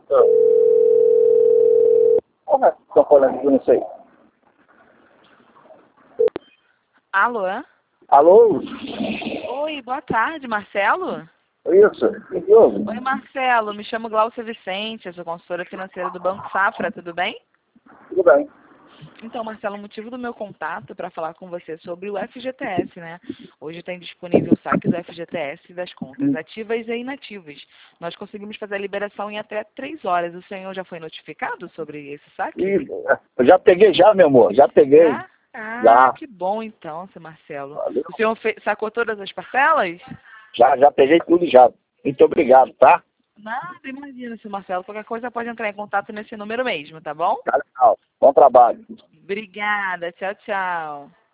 Como é que estão falando com isso aí? Alô? Alô? Oi, boa tarde, Marcelo? Isso, que houve? Oi, Marcelo, me chamo Glaucia Vicente, eu sou consultora financeira do Banco Safra, tudo bem? Tudo bem. Então, Marcelo, o motivo do meu contato é para falar com você sobre o FGTS, né? Hoje tem disponível o saque do FGTS das contas ativas e inativas. Nós conseguimos fazer a liberação em até 3 horas. O senhor já foi notificado sobre esse saque? Eu já peguei já, meu amor, já peguei. Já? Ah, Já. que bom então, seu Marcelo. Valeu. O senhor sacou todas as parcelas? Já peguei tudo já. Muito obrigado, tá? Nada, imagina, seu Marcelo. Qualquer coisa pode entrar em contato nesse número mesmo, tá bom? Tá legal. Bom trabalho. Obrigada. Tchau, tchau.